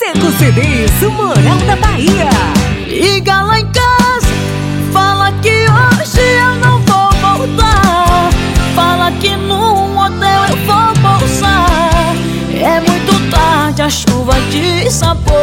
Seco CDs, o Moral da Bahia. Liga lá em casa, fala que hoje eu não vou voltar. Fala que num hotel eu vou pousar. É muito tarde, a chuva de sabor.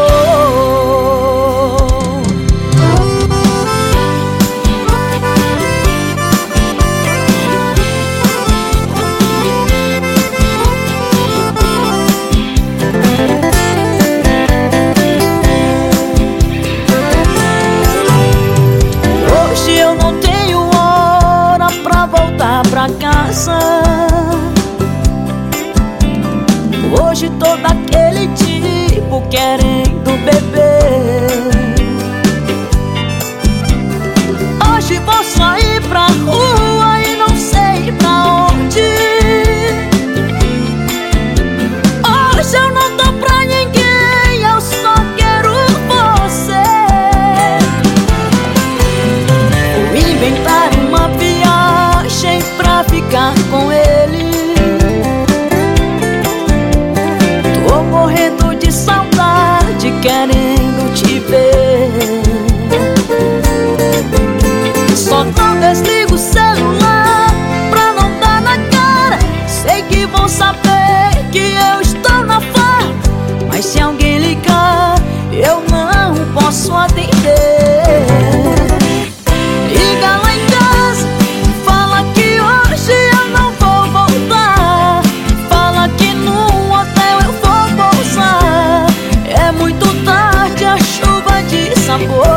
Hoje eu não tenho hora pra voltar pra casa. Hoje tô daquele tipo querendo beber. Hoje vou sair pra rua e não sei pra onde. Hoje eu não tô pra ninguém, eu só quero você. Vou inventar uma viagem pra ficar com ele. Tô morrendo de saudade, querendo te ver. Só não desligo o celular pra não dar na cara. Sei que vão saber que eu estou na farra, mas se alguém ligar, eu não posso atender. Liga lá em casa, fala que hoje eu não vou voltar. Fala que num hotel eu vou pousar. É muito tarde, a chuva de sabor.